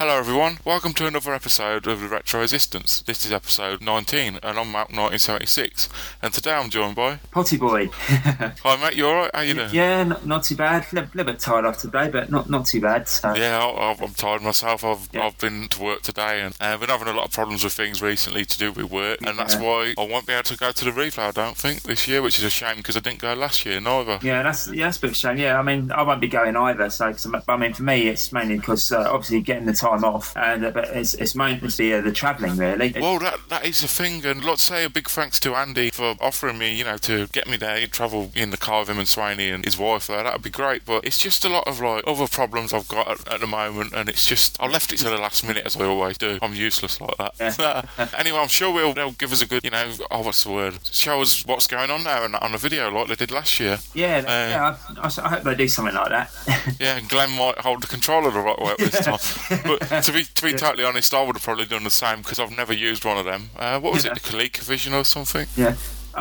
Hello everyone, welcome to another episode of the Retro Resistance. This is episode 19 and I'm Mark 1976 and today I'm joined by... Potty Boy. Hi mate, you alright? How you doing? Yeah, not too bad. A little bit tired after today, but not too bad. So. Yeah, I'm tired myself. I've been to work today and I've been having a lot of problems with things recently to do with work, and that's why I won't be able to go to the replay, I don't think, this year, which is a shame because I didn't go last year neither. Yeah, that's a bit of a shame. Yeah, I mean, I won't be going either. So, I mean, for me, it's mainly because obviously getting the time off, and but it's mainly the travelling really. Well, that is the thing, and let's say a big thanks to Andy for offering me, to get me there, travel in the car with him and Swaney and his wife there. That'd be great, but it's just a lot of like other problems I've got at the moment, and it's just I left it to the last minute as I always do. I'm useless like that. Yeah. Anyway, I'm sure they'll give us a good, what's the word? Show us what's going on there on the video like they did last year. Yeah, I hope they do something like that. Yeah, and Glenn might hold the controller the right way up this time. But to be totally honest, I would have probably done the same because I've never used one of them. What was it, the ColecoVision or something? Yeah.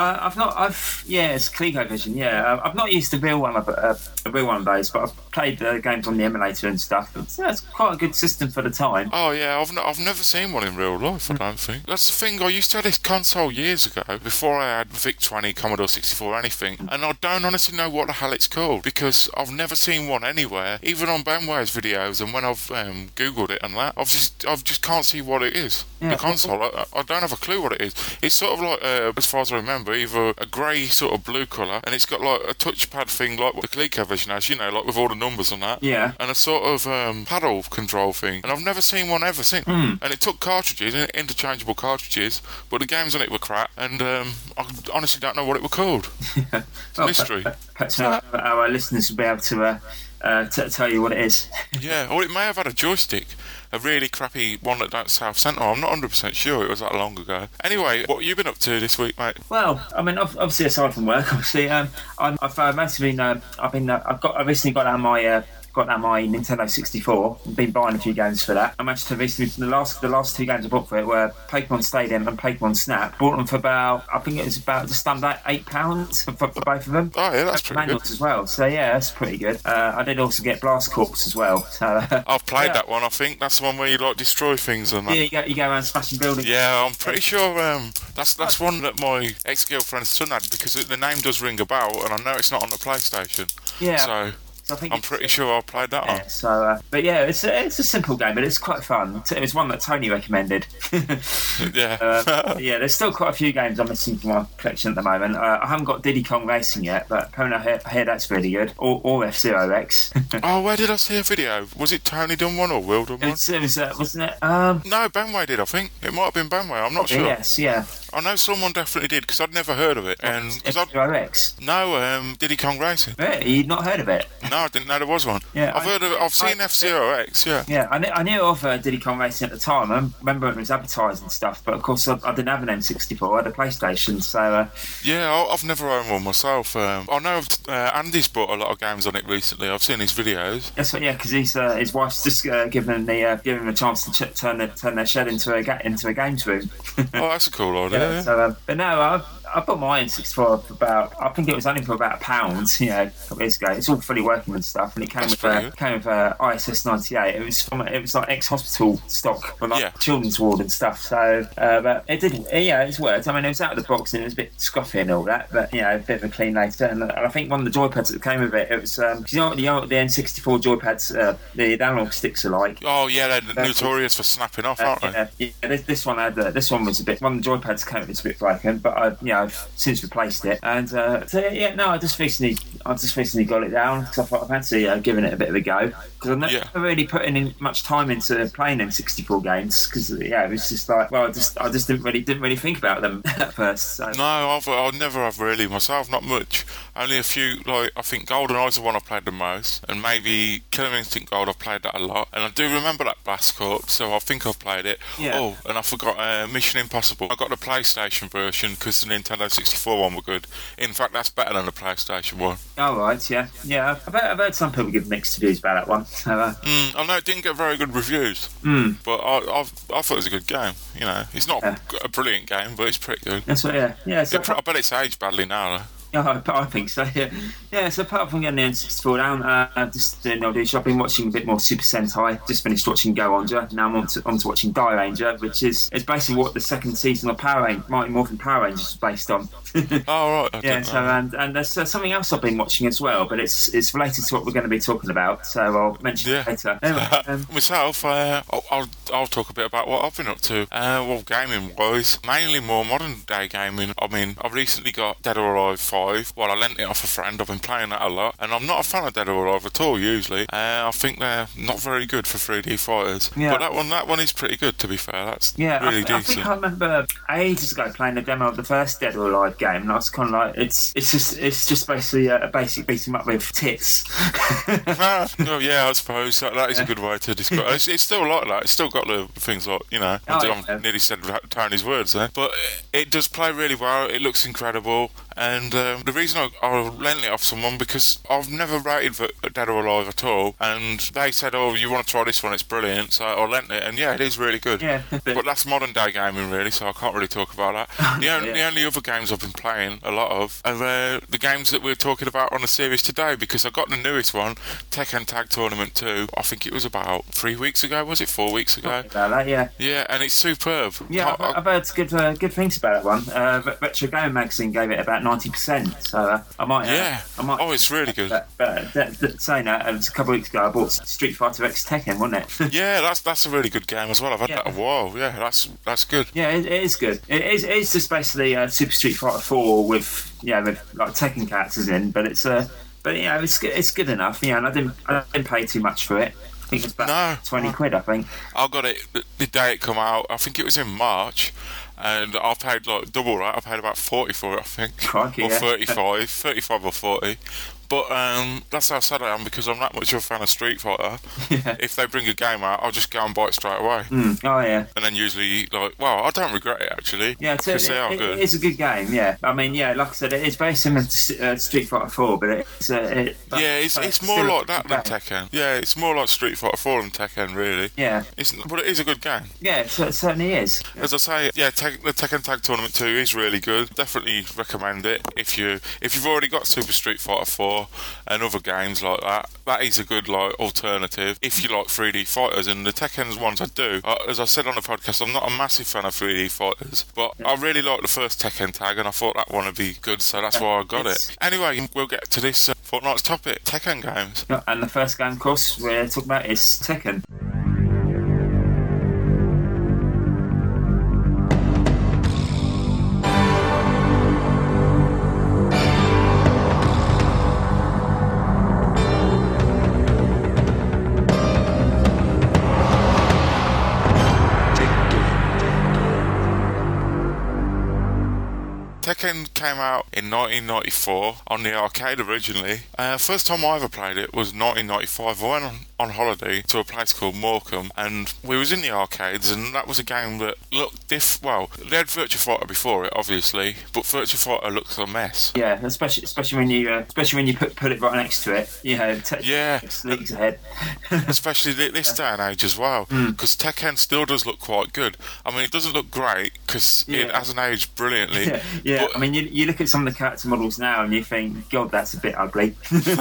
It's ColecoVision. Yeah, I've not used the real one of those, but I've played the games on the emulator and stuff. It's quite a good system for the time. Oh yeah, I've never seen one in real life. I don't think that's the thing. I used to have this console years ago before I had VIC-20, Commodore 64, anything, and I don't honestly know what the hell it's called because I've never seen one anywhere, even on Benway's videos. And when I've googled it and that, I've just can't see what it is. Yeah, the console, I don't have a clue what it is. It's sort of like, as far as I remember, either a grey sort of blue colour, and it's got like a touchpad thing like what the ColecoVision has, like with all the numbers on that. Yeah. And a sort of paddle control thing. And I've never seen one ever since. And it took cartridges, interchangeable cartridges, but the games on it were crap, and I honestly don't know what it was called. It's a mystery. Perhaps our listeners will be able to tell you what it is. Yeah, or it may have had a joystick. A really crappy one that don't South Centre. I'm not 100% sure. It was that long ago. Anyway, what have you been up to this week, mate? Well, I mean, obviously aside from work, obviously, I've recently got out my Nintendo 64. I've been buying a few games for that. I managed to recently, the last two games I bought for it were Pokemon Stadium and Pokemon Snap. Bought them for about, I think it was about just under £8 for both of them. Oh yeah, that's pretty good. As well. So yeah, that's pretty good. I did also get Blast Corps as well. So I've played that one. I think that's the one where you like destroy things and that. Yeah, you go around smashing buildings. Yeah, I'm pretty sure that's one that my ex-girlfriend's son had because the name does ring a bell, and I know it's not on the PlayStation. Yeah. So I'm pretty sure I played that on. So, but yeah, it's a simple game, but it's quite fun. It was one that Tony recommended. Yeah. Yeah, there's still quite a few games I'm missing from my collection at the moment. I haven't got Diddy Kong Racing yet, but apparently I hear that's really good. Or F-Zero X. Oh, where did I see a video? Was it Tony done one or Will done one? It was, wasn't it? No, Benway did, I think. It might have been Benway, I'm not sure. Yes, yeah. I know someone definitely did, because I'd never heard of it. F-Zero X? No, Diddy Kong Racing. Really? You'd not heard of it? No, I didn't know there was one. Yeah, I've seen F-Zero X, yeah. Yeah, I knew of Diddy Kong Racing at the time. I remember it was advertised and stuff, but of course I didn't have an N64, I had a PlayStation, so... Yeah, I've never owned one myself. I know Andy's bought a lot of games on it recently. I've seen his videos. That's what, yeah, because his wife's just given him a chance to turn their shed into a games room. Oh, that's a cool idea. Yeah. So, but no, I bought my N64 for about, I think it was only for about £1, a couple of years ago. It's all fully working and stuff, and it came with ISS 98. It was like ex-hospital stock for children's ward and stuff. So, but it did, it's worked. I mean, it was out of the box and it was a bit scruffy and all that, but a bit of a clean later. And I think one of the joypads that came with it was, cause you know what the N64 joypads, the analog sticks are like. Oh yeah, they're notorious for snapping off, aren't they? Yeah, this one was a bit. One of the joypads came with it's a bit broken, but I've since replaced it. And I just recently got it down because I thought I fancy giving it a bit of a go because I've never really put in much time into playing N64 games because it was just like, well, I just didn't really think about them at first. So. No, I never have really myself, not much. Only a few, like I think GoldenEye's the one I played the most, and maybe Killer Instinct Gold I've played that a lot. And I do remember that Blast Corps, so I think I've played it. Yeah. Oh, and I forgot Mission Impossible. I got the PlayStation version because the Nintendo 64 one were good. In fact, that's better than the PlayStation one. Oh right, yeah. I've heard some people give mixed reviews about that one. So, I know it didn't get very good reviews, but I thought it was a good game. It's not a brilliant game, but it's pretty good. That's what, yeah. So I bet it's aged badly now, though. Yeah, I think so. Yeah, yeah. So apart from getting the N64 down, just doing audition. I've been watching a bit more Super Sentai. Just finished watching Go Ranger. Now I'm on to watching Die Ranger, which is basically what the second season of Mighty Morphin Power Rangers is based on. Oh right. Yeah. So and there's something else I've been watching as well, but it's related to what we're going to be talking about. So I'll mention it later. Anyway, myself, I'll talk a bit about what I've been up to. Well, gaming wise, mainly more modern day gaming. I mean, I've recently got Dead or Alive 5. Well, I lent it off a friend. I've been playing that a lot, and I'm not a fan of Dead or Alive at all. Usually, I think they're not very good for 3D fighters. Yeah. But that one is pretty good. To be fair, that's really decent. I think I remember ages ago playing the demo of the first Dead or Alive game, and I was kind of like, it's just basically a basic beat 'em up with tits. Oh yeah, I suppose that is a good way to describe it. It's still like that. It's still got the things like, I nearly said Tony's words there, but it does play really well. It looks incredible. And the reason I lent it off someone, because I've never rated Dead or Alive at all, and they said, "Oh, you want to try this one? It's brilliant." So I lent it, and yeah, it is really good. Yeah, but that's modern day gaming, really. So I can't really talk about that. The only other games I've been playing a lot of are the games that we're talking about on the series today, because I got the newest one, Tekken Tag Tournament 2. I think it was about 3 weeks ago. Was it 4 weeks ago? About that, yeah. Yeah, and it's superb. Yeah, I've heard good things about that one. Retro Game Magazine gave it about 90%, so I might. Oh, it's really good. But saying that, it was a couple of weeks ago I bought Street Fighter X Tekken, wasn't it? Yeah, that's a really good game as well. I've had that a while. Yeah, that's good. Yeah, it is good. It's just basically Super Street Fighter 4 with like Tekken characters in, but it's it's good enough. Yeah, and I didn't pay too much for it. I think it was about 20 quid, I think. I got it the day it come out. I think it was in March. And I paid like double that. I paid about 40 for it, I think. Crikey, or 35 or 40. But that's how sad I am, because I'm that much of a fan of Street Fighter. Yeah. If they bring a game out, I'll just go and buy it straight away. Oh, yeah. And then usually, I don't regret it, actually. Yeah, they are good. It's a good game, yeah. I mean, yeah, like I said, it's very similar to Street Fighter 4, but it's more like that than Tekken. Yeah, it's more like Street Fighter 4 than Tekken, really. Yeah. But it is a good game. Yeah, it certainly is. As I say, yeah, the Tekken Tag Tournament 2 is really good. Definitely recommend it if you've already got Super Street Fighter 4 and other games like that. That is a good alternative if you like 3D fighters, and the Tekken's ones I do. As I said on the podcast, I'm not a massive fan of 3D fighters, but I really like the first Tekken Tag, and I thought that one would be good, so that's why I got it. Anyway, we'll get to this fortnight's topic, Tekken games. And the first game, of course, we're talking about is Tekken. Tekken came out in 1994 on the arcade originally. First time I ever played it was 1995. I went on holiday to a place called Morecambe, and we was in the arcades, and that was a game that looked well, they had Virtua Fighter before it, obviously, but Virtua Fighter looks a mess. Yeah, especially when you put it right next to it, leagues ahead. Especially this day and age as well, because Tekken still does look quite good. I mean, it doesn't look great because it hasn't aged brilliantly. Yeah. But, I mean, you look at some of the character models now and you think, God, that's a bit ugly.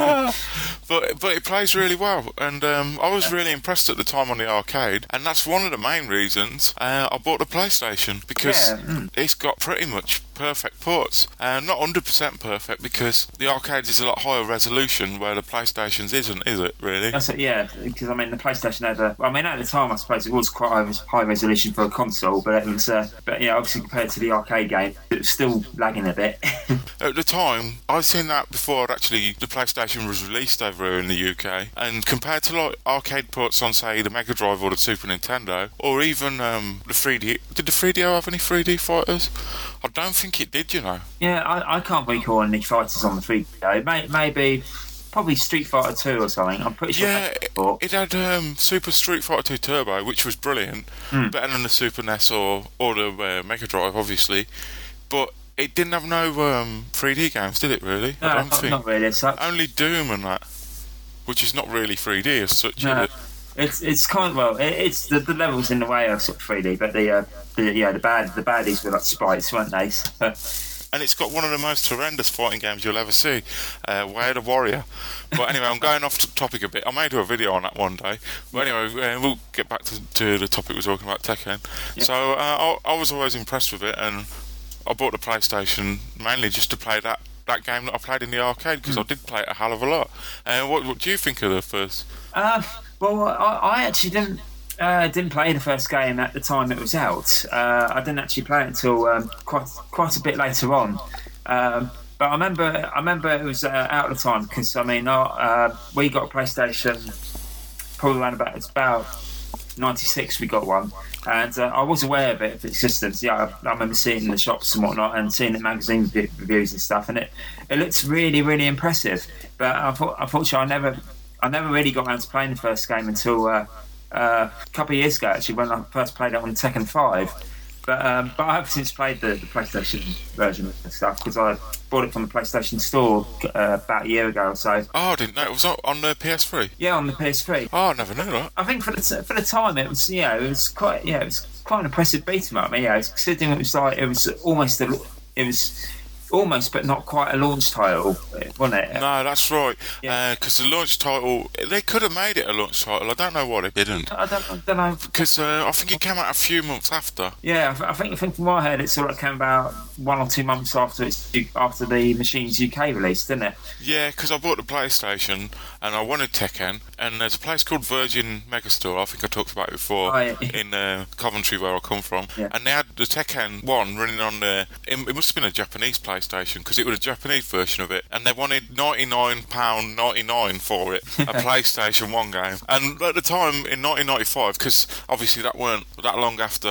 but it plays really well, and I was really impressed at the time on the arcade, and that's one of the main reasons I bought the PlayStation, because it's got pretty much perfect ports. Not 100% perfect, because the arcades is a lot higher resolution, where the PlayStation's isn't, is it, really? That's it, yeah, because I mean the PlayStation had at the time I suppose it was quite high resolution for a console, but it was obviously compared to the arcade game it was still lagging a bit. At the time, I'd seen that before actually the PlayStation was released over here in the UK, and compared to like arcade ports on say the Mega Drive or the Super Nintendo, or even the 3D, did the 3DO have any 3D fighters? I don't think it did, you know. Yeah, I can't recall any fighters on the 3DO. Maybe probably Street Fighter 2 or something. I'm pretty sure. Yeah, it had Super Street Fighter 2 Turbo, which was brilliant, better than the Super NES or the Mega Drive, obviously. But it didn't have no 3D games, did it? Really? No, I don't think. Not really. Only Doom and that, which is not really 3D as such. No. Is it? It's kind of it's the levels in the way of sort of 3D, but the baddies were like sprites, weren't they? and it's got one of the most horrendous fighting games you'll ever see, Way of the Warrior. But anyway, I'm going off topic a bit. I may do a video on that one day. But anyway, we'll get back to the topic we're talking about, Tekken. Yeah. So I was always impressed with it, and I bought the PlayStation mainly just to play that game that I played in the arcade, because I did play it a hell of a lot. What do you think of the first? Well, I actually didn't play the first game at the time it was out. I didn't actually play it until quite a bit later on. But I remember it was out at the time, because I mean, we got a PlayStation probably around about 96. We got one, and I was aware of its existence. Yeah, I remember seeing it in the shops and whatnot, and seeing it in magazine reviews and stuff, and it looks really, really impressive. But unfortunately, I never really got around to playing the first game until a couple of years ago, actually, when I first played it on Tekken 5. But I have since played the PlayStation version and stuff, because I bought it from the PlayStation Store about a year ago or so. Oh, I didn't know it was on the PS3. Yeah, on the PS3. Oh, I never knew that. I think for the time it was it was quite an impressive beat 'em up. I mean, considering it was almost, but not quite a launch title, wasn't it? No, that's right. Yeah. Because the launch title, they could have made it a launch title. I don't know why they didn't. I don't know. Because I think it came out a few months after. Yeah, I think from my head, it sort of came about 1 or 2 months after the machine's UK release, didn't it? Yeah, because I bought the PlayStation and I wanted Tekken, and there's a place called Virgin Megastore, I think I talked about it before, in Coventry, where I come from, and they had the Tekken 1 running on there. It must have been a Japanese PlayStation, because it was a Japanese version of it, and they wanted £99.99 for it, a PlayStation 1 game. And at the time, in 1995, because obviously that weren't that long after,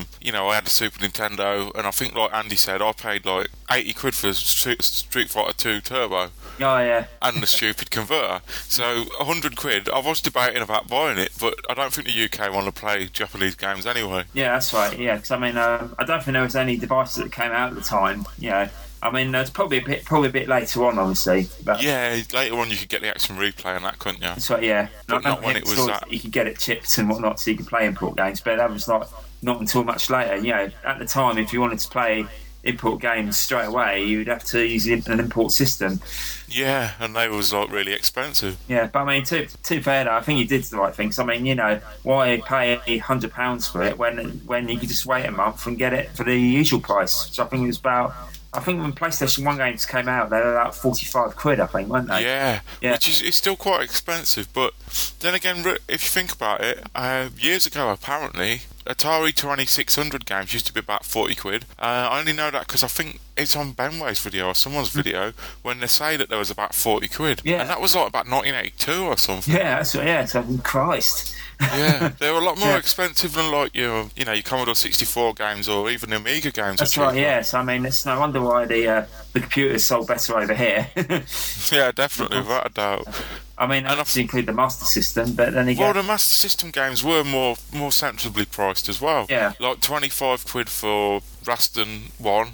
I had the Super Nintendo, and I think, like Andy said, I paid like 80 quid for Street Fighter 2 Turbo. Oh, yeah. And the stupid converter. So 100 quid, I was debating about buying it, but I don't think the UK want to play Japanese games anyway. Yeah, that's right, yeah, because I mean, I don't think there was any devices that came out at the time, I mean, it's probably a bit later on, obviously. But yeah, later on you could get the action replay and that, couldn't you? That's right, yeah. But not when it was that. You could get it chipped and whatnot, so you could play import games, but that was not until much later. At the time, if you wanted to play import games straight away, you'd have to use an import system. Yeah, and they was like really expensive. Yeah, but I mean, to fair though, I think you did the right thing. So, I mean, why pay £100 for it when you could just wait a month and get it for the usual price? So I think it was about. I think when PlayStation 1 games came out, they were about 45 quid, I think, weren't they? Yeah. Which is it's still quite expensive. But then again, if you think about it, years ago, apparently, Atari 2600 games used to be about 40 quid. I only know that because I think it's on Benway's video or someone's video when they say that there was about 40 quid. Yeah. And that was like about 1982 or something. Yeah, that's right, yeah. So, Christ. Yeah, they were a lot more expensive than like your Commodore 64 games or even the Amiga games. That's right. Yes, I mean it's no wonder why the computers sold better over here. Yeah, definitely, without a doubt. I mean, and obviously include the Master System, but then again, well, the Master System games were more sensibly priced as well. Yeah, like 25 quid for Raston 1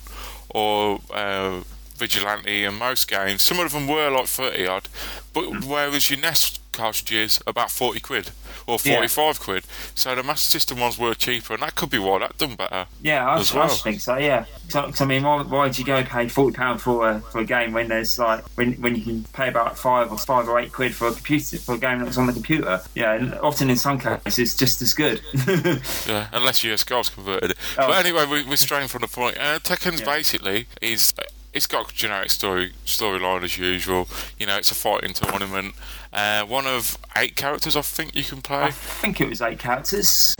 or Vigilante, and most games. Some of them were like 30 odd, but whereas your NES cartridges about 40 quid or 45 quid, so the Master System ones were cheaper, and that could be why that done better. Yeah, I think so. Yeah, so I mean, why would you go pay £40 for a game when there's like when you can pay about 5 or 8 quid for a game that's on the computer? Yeah, and often in some cases just as good. Yeah, unless your SCAR's converted it. Oh. But anyway, we're straying from the point. Tekken's basically is. It's got a generic storyline as usual. It's a fighting tournament. One of 8 characters, I think, you can play. I think it was 8 characters.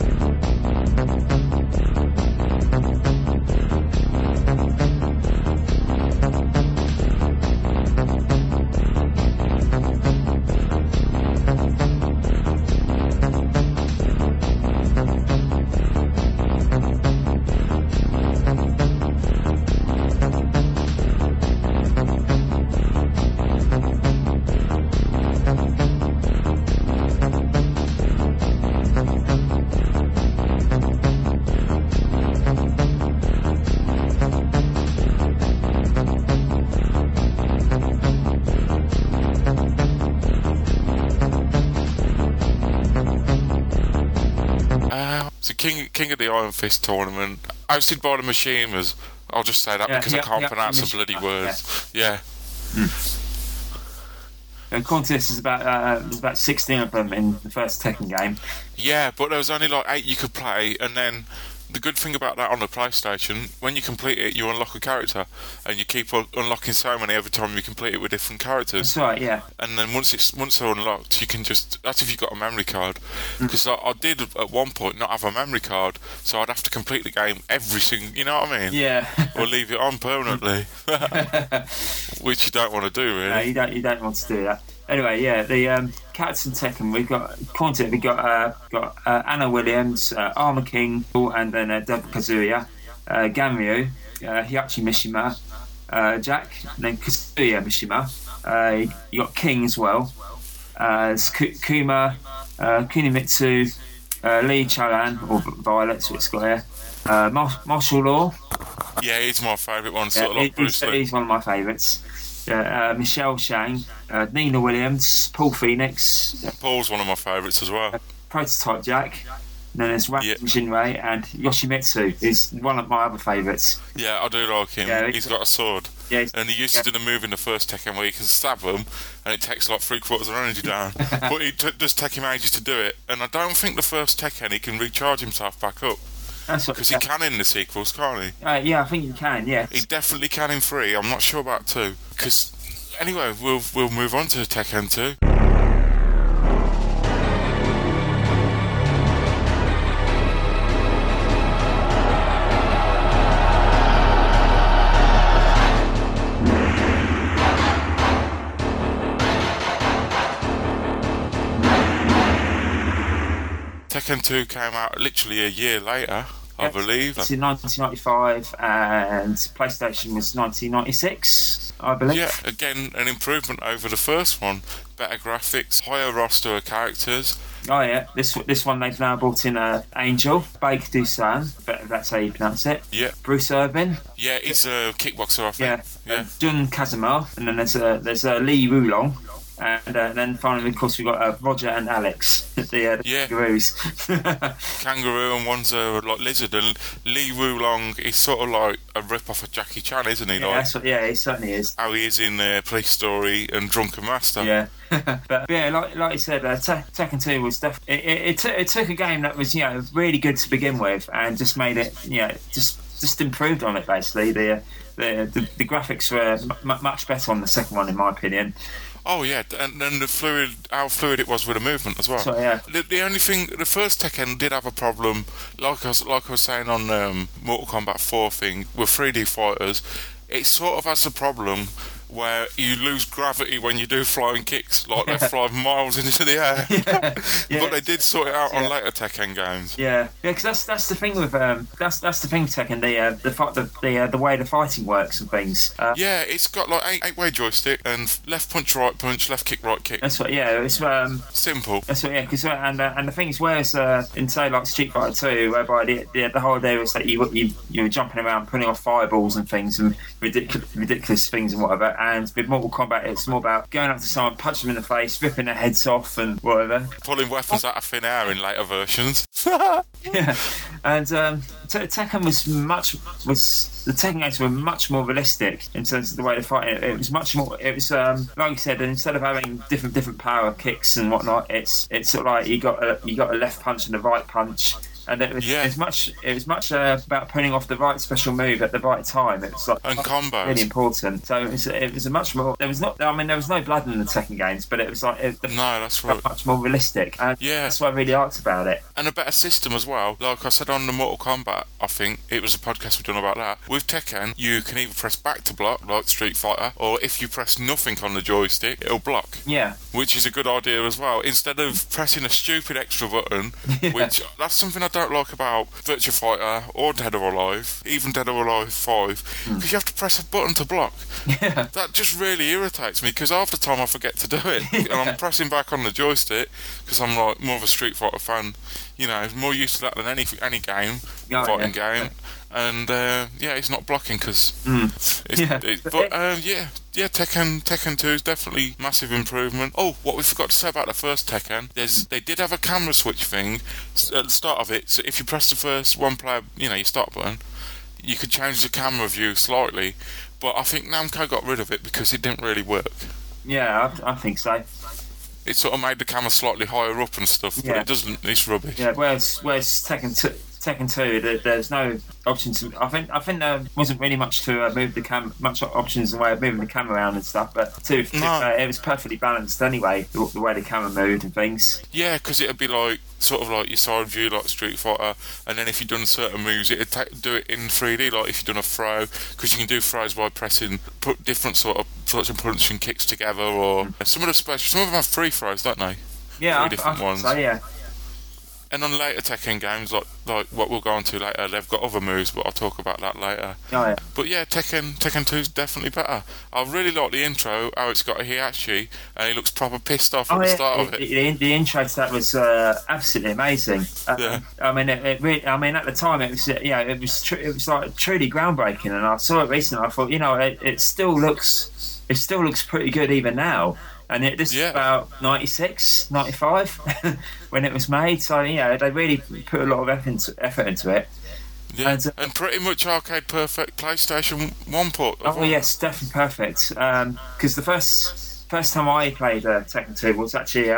King of the Iron Fist tournament, hosted by the Machiners, I'll just say that because I can't pronounce the bloody words. Yeah. According to this, there's about 16 of them in the first Tekken game. Yeah, but there was only like 8 you could play, and then the good thing about that on the PlayStation, when you complete it, you unlock a character, and you keep unlocking so many every time you complete it with different characters. That's right, yeah. And then once they're unlocked, you can just, that's if you've got a memory card. Because I did at one point not have a memory card, so I'd have to complete the game every single, you know what I mean? Yeah. Or leave it on permanently, which you don't want to do, really. No, you don't want to do that. Anyway, yeah, the characters in Tekken, we've got Anna Williams, Armor King, and then Devil Kazuya, Ganryu, Hiyachi Mishima, Jack, and then Kazuya Mishima. You got King as well. It's Kuma, Kunimitsu, Lee Chalan, or Violet, so it's got here. Martial Law. Yeah, he's my favourite one, sort of like Bruce Lee. He's one of my favourites. Michelle Shang, Nina Williams, Paul Phoenix. Paul's one of my favourites as well. Prototype Jack. And then there's Raiden Shinrei and Yoshimitsu, who's one of my other favourites. Yeah, I do like him. Yeah, he's got a sword. Yeah, and he used to do the move in the first Tekken where you can stab him and it takes like 3/4 of their energy down. But it does take him ages to do it. And I don't think the first Tekken he can recharge himself back up. Because he can in the sequels, can't he? Yeah, I think he can, yeah. He definitely can in 3. I'm not sure about 2. Because, anyway, we'll move on to Tekken 2. Tekken 2 came out literally a year later, I believe. It's in 1995 and PlayStation was 1996, I believe. Yeah, again, an improvement over the first one. Better graphics, higher roster of characters. Oh yeah, this one they've now brought in Angel, Baek Do-san, if that's how you pronounce it. Yeah. Bruce Irvin. Yeah, he's a kickboxer, I think. Yeah. Jun Kazuma, and then there's Lee Wulong. And then finally, of course, we've got Roger and Alex, the kangaroos. Kangaroo, and one's a lizard, and Lee Wulong is sort of like a rip-off of Jackie Chan, isn't he? Yeah, he certainly is. How he is in Police Story and Drunken Master. Yeah. But yeah, like you said, Tekken 2 was definitely... It took a game that was, really good to begin with and just made it, just improved on it, basically. The graphics were much better on the second one, in my opinion. Oh yeah, and then how fluid it was with the movement as well. So, yeah. The only thing, the first Tekken did have a problem, like I was saying on Mortal Kombat 4 thing with 3D fighters. It sort of has a problem where you lose gravity when you do flying kicks, like they fly miles into the air. Yeah. But they did sort it out on later Tekken games. Yeah, because that's the thing with that's the thing with Tekken, the way the fighting works and things. Yeah, it's got like eight-way joystick and left punch, right punch, left kick, right kick. That's what. Yeah, it's simple. That's what. Yeah, because and the thing is, whereas in say like Street Fighter 2, whereby the whole idea was that you were jumping around, putting off fireballs and things and ridiculous things and whatever. And with Mortal Kombat, it's more about going up to someone, punching them in the face, ripping their heads off, and whatever. Pulling weapons out of thin air in later versions. Yeah, and Tekken the Tekken games were much more realistic in terms of the way they fight. It was much more. It was like you said, instead of having different power kicks and whatnot, it's sort of like you got a left punch and a right punch. And it was much about putting off the right special move at the right time. It was like and combos really important. So it was a much more. There was no blood in the Tekken games, but it was like that's right. Much more realistic. And that's what I really liked about it. And a better system as well. Like I said on the Mortal Kombat, I think it was a podcast we've done about that. With Tekken, you can either press back to block like Street Fighter, or if you press nothing on the joystick, it'll block. Yeah, which is a good idea as well. Instead of pressing a stupid extra button, which that's something I don't like about Virtua Fighter or Dead or Alive, even Dead or Alive 5, because you have to press a button to block. Yeah. That just really irritates me, because half the time I forget to do it, and I'm pressing back on the joystick, because I'm like more of a Street Fighter fan, more used to that than any game, fighting game. And it's not blocking because Tekken 2 is definitely massive improvement. Oh, what we forgot to say about the first Tekken, they did have a camera switch thing at the start of it. So if you press the first one player, your start button, you could change the camera view slightly, but I think Namco got rid of it because it didn't really work. Yeah, I think so. It sort of made the camera slightly higher up and stuff, but Yeah. it doesn't. It's rubbish. Yeah, whereas Tekken 2, there's no option to. I think there wasn't really much to move the much options in the way of moving the camera around and stuff. But it was perfectly balanced anyway, the way the camera moved and things. Yeah, because it'd be like sort of like your side view, like Street Fighter, and then if you've done certain moves, it'd do it in 3D. Like if you've done a throw, because you can do throws by put different sorts of punching kicks together, or some of them have free throws, don't they? Yeah, Three different ones. So yeah. And on later Tekken games, like what we'll go on to later, they've got other moves, but I'll talk about that later. Oh, yeah. But yeah, Tekken 2 is definitely better. I really like the intro, how it's got a Hiachi, and he looks proper pissed off at the start of it. The intro to that was absolutely amazing. Yeah. I mean, it really, I mean, at the time, it was it was like truly groundbreaking. And I saw it recently. I thought, it still looks pretty good even now. And this is about 96, 95 when it was made. So, they really put a lot of effort into it. Yeah, and pretty much arcade perfect PlayStation 1 port. Oh, yes, definitely perfect. Because the first time I played Tekken 2 was actually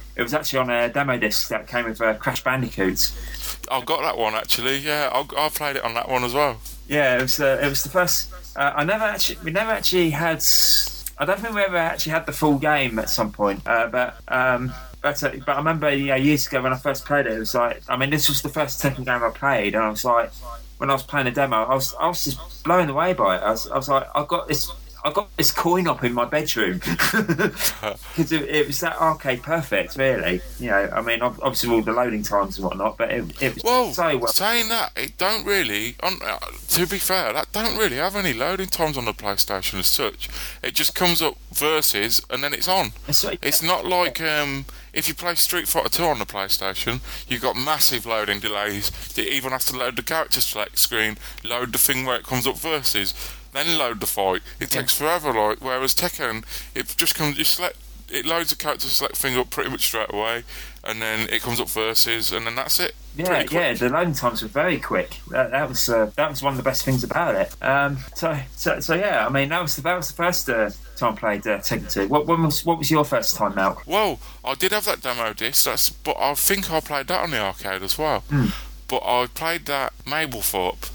on a demo disc that came with Crash Bandicoot. I've got that one actually. Yeah, I played it on that one as well. Yeah, it was the first. We never actually had. I don't think we ever actually had the full game at some point, but I remember years ago when I first played it, it was like, I mean, this was the first Tekken game I played, and I was like, when I was playing a demo, I was just blown away by it. I was like, I got this coin op in my bedroom because it was that arcade perfect, really. I mean, obviously all the loading times and whatnot, but it was so well. Saying that, it don't really. To be fair, that don't really have any loading times on the PlayStation as such. It just comes up versus and then it's on. It's not like if you play Street Fighter 2 on the PlayStation, you've got massive loading delays. It even has to load the character select screen, load the thing where it comes up versus, then load the fight. It takes forever, whereas Tekken, it just comes, it loads the character select thing up pretty much straight away, and then it comes up versus, and then that's it. Yeah, the loading times were very quick. That was one of the best things about it. So yeah, I mean that was the first time I played Tekken 2. What was your first time out? Well, I did have that demo disc, but I think I played that on the arcade as well. But I played that Mablethorpe.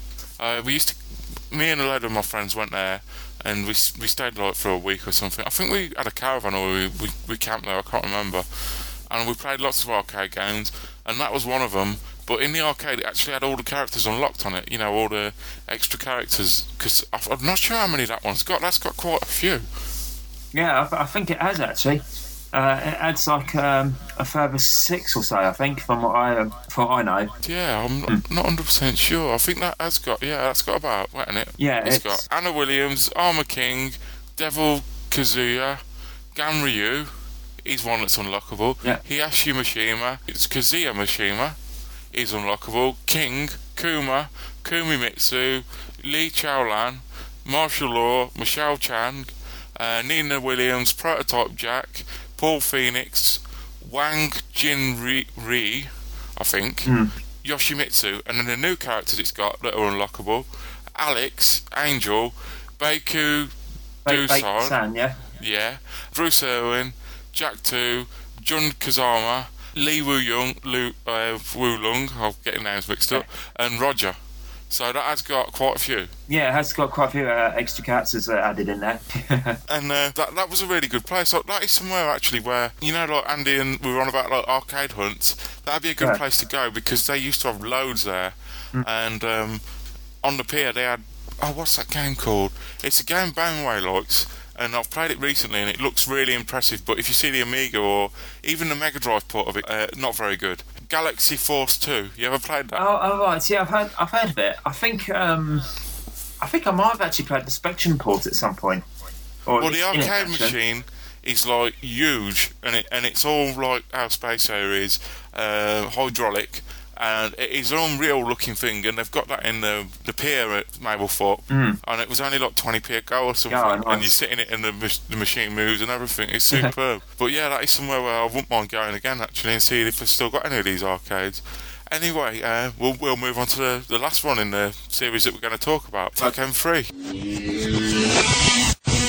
Me and a load of my friends went there, and we stayed for a week or something. I think we had a caravan or we camped there, I can't remember. And we played lots of arcade games, and that was one of them. But in the arcade, it actually had all the characters unlocked on it, all the extra characters, because I'm not sure how many that one's got. That's got quite a few. Yeah, I think it has actually. It adds like a further 6 or so, I think, from what I know. Yeah, I'm not 100% sure. I think that's got about, hasn't it? Yeah, it's got Anna Williams, Armor King, Devil Kazuya, Ganryu. He's one that's unlockable. Yeah. Hiyashi Mishima. It's Kazuya Mishima. He's unlockable. King, Kuma, Kumimitsu, Lee Chaolan, Martial Law, Michelle Chang, Nina Williams, Prototype Jack, Paul Phoenix, Wang Jinri, I think, Yoshimitsu, and then the new characters it's got that are unlockable: Alex, Angel, Beiku, Dusan, yeah, Bruce Irwin, Jack 2, Jun Kazama, Lee Woo Lung, I'm getting names mixed up, and Roger. So that has got quite a few. Yeah, it has got quite a few extra characters added in there. And that was a really good place. So that is somewhere actually where, like Andy and we were on about arcade hunts, that'd be a good place to go because they used to have loads there. And on the pier they had, what's that game called? It's a game Banway likes, and I've played it recently and it looks really impressive, but if you see the Amiga or even the Mega Drive port of it, not very good. Galaxy Force 2, you ever played that? Oh right, yeah, I've heard of it. I think I might have actually played the Spectrum port at some point. Well, the arcade machine is huge, and it's all like our Space Area is, hydraulic, and it is an unreal looking thing, and they've got that in the pier at Mablethorpe, and it was only like 20p a go or something, nice. And you sit in it and the machine moves and everything. It's superb. But yeah, that is somewhere where I wouldn't mind going again actually and seeing if they've still got any of these arcades. Anyway, we'll move on to the last one in the series that we're going to talk about, Tekken 3.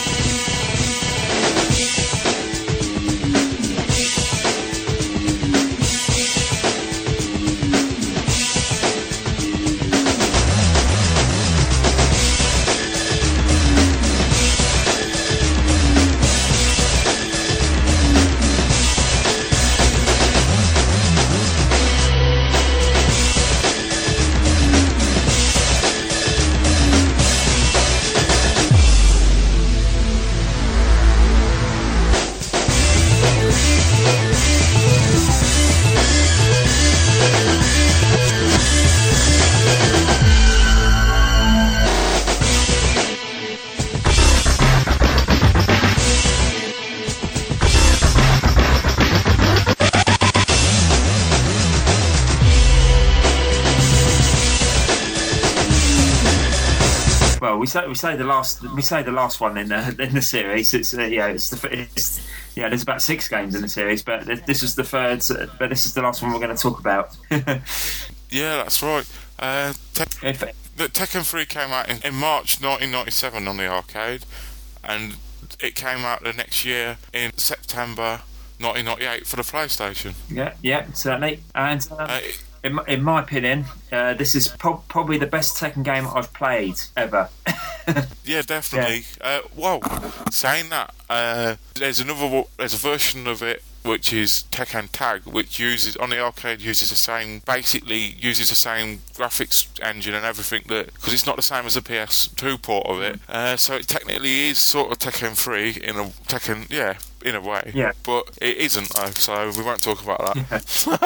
We say the last one in the series. It's there's about 6 games in the series, but this is the third. But this is the last one we're going to talk about. Yeah, that's right. Tekken 3 came out in March 1997 on the arcade, and it came out the next year in September 1998 for the PlayStation. Yeah, certainly. And in my opinion, this is probably the best Tekken game I've played ever. Yeah, definitely. Yeah. Saying that, there's a version of it which is Tekken Tag, which uses the same graphics engine and everything, because it's not the same as the PS2 port of it. So it technically is sort of Tekken 3 in a way. Yeah. But it isn't though, so we won't talk about that.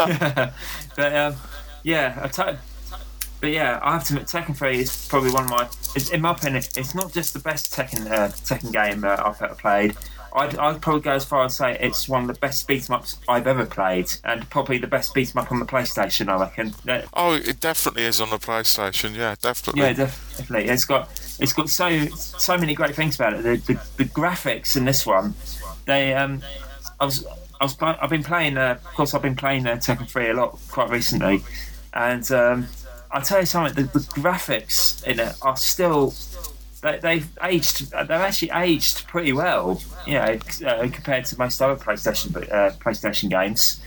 But I have to admit, Tekken 3 is probably one of my. In my opinion, it's not just the best Tekken game I've ever played. I'd probably go as far as say it's one of the best beat 'em ups I've ever played, and probably the best beat 'em up on the PlayStation, I reckon. Oh, it definitely is on the PlayStation. Yeah, definitely. Yeah, definitely. It's got so many great things about it. The graphics in this one, I've been playing. Of course, I've been playing Tekken 3 a lot quite recently, and I'll tell you something. The graphics in it are still. They've actually aged pretty well, compared to most other PlayStation games.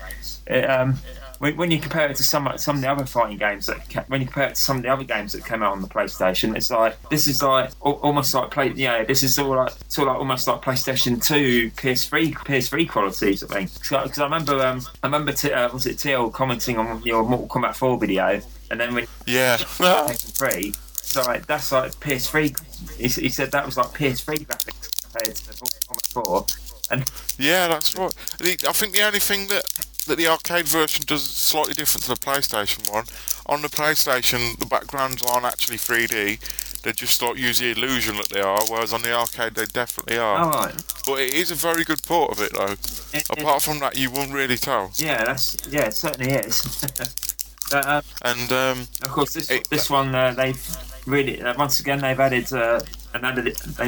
When you compare it to some of the other fighting games when you compare it to some of the other games that came out on the PlayStation, it's like this is like almost like this is all like almost like PlayStation 2 PS3 qualities, I think. Because I remember was it TL commenting on your Mortal Kombat 4 video, and then when Tekken 3. So that's like PS3. He said that was like PS3 graphics compared to the Mortal Kombat 4. And yeah, that's right. I think the only thing that the arcade version does slightly different to the PlayStation one. On the PlayStation, the backgrounds aren't actually 3D. They just use the illusion that they are, whereas on the arcade they definitely are. Oh, right. But it is a very good port of it, though. Apart from that, you won't really tell. Yeah, it certainly is. But, and of course, this one they've really once again they've added an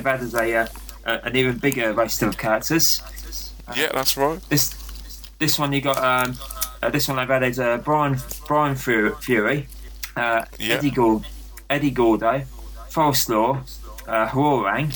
even bigger roster of characters. Yeah, that's right. This one you got this one they've added Brian Fury, Eddie Gordo, Forest Law, Huorang,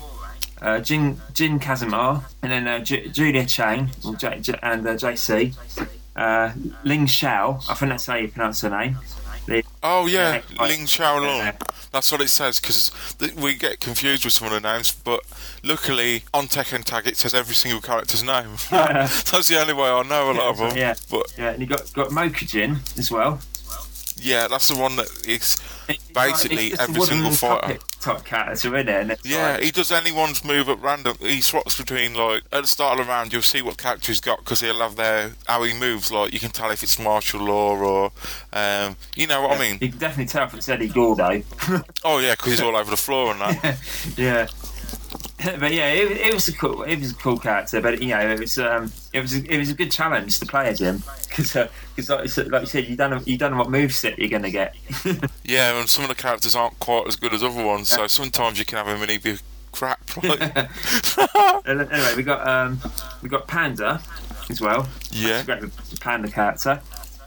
Jin Kazama, and then Julia Chang and JC, Ling Xiao. I think that's how you pronounce her name. Ling Xiaolong. That's what it says, because we get confused with some of the names, but luckily on Tekken Tag it says every single character's name. That's the only way I know a lot of them. Yeah, and you got Mokujin as well. Yeah, that's the one that is basically every single fighter. Top character in it. He does anyone's move at random. He swaps between, like, at the start of the round, you'll see what character he's got, because he'll have how he moves. Like, you can tell if it's martial law or, you know what I mean. You can definitely tell if it's Eddie Gordo. Oh yeah, because he's all over the floor and that. Yeah. But yeah, it was a cool character. But it was a good challenge to play as him, because like you said, you don't know what moveset you're going to get. Yeah, and some of the characters aren't quite as good as other ones, so sometimes you can have him and he'd be crap. Like. Anyway, we got Panda as well. Yeah, great Panda character.